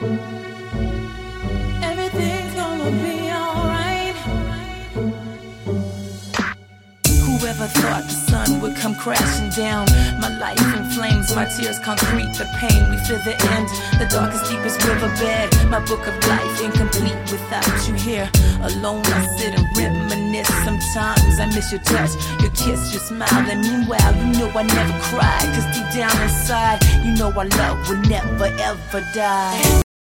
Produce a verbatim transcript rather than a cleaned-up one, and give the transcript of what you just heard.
Everything's gonna be alright. Whoever thought the sun would come crashing down? My life in flames, my tears concrete, the pain, we feel the end. The darkest, deepest riverbed, my book of life incomplete without you here. Alone I sit and reminisce. Sometimes I miss your touch, your kiss, your smile. And meanwhile, you know I never cried, cause deep down inside, you know our love will never ever die.